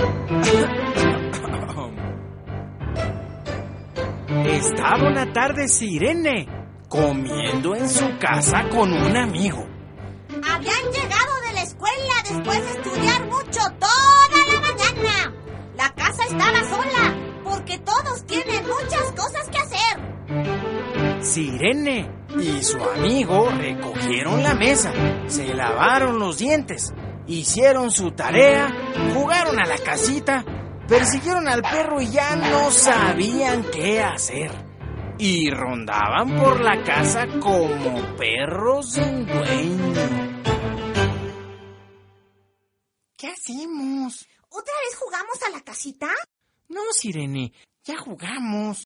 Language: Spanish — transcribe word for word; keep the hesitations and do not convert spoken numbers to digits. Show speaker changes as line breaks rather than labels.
Estaba una tarde Sirene comiendo en su casa con un amigo.
Habían llegado de la escuela después de estudiar mucho toda la mañana. La casa estaba sola porque todos tienen muchas cosas que hacer.
Sirene y su amigo recogieron la mesa, se lavaron los dientes, hicieron su tarea, jugaron a la casita, persiguieron al perro y ya no sabían qué hacer. Y rondaban por la casa como perros sin dueño. ¿Qué hacemos?
¿Otra vez jugamos a la casita?
No, Sirene, ya jugamos.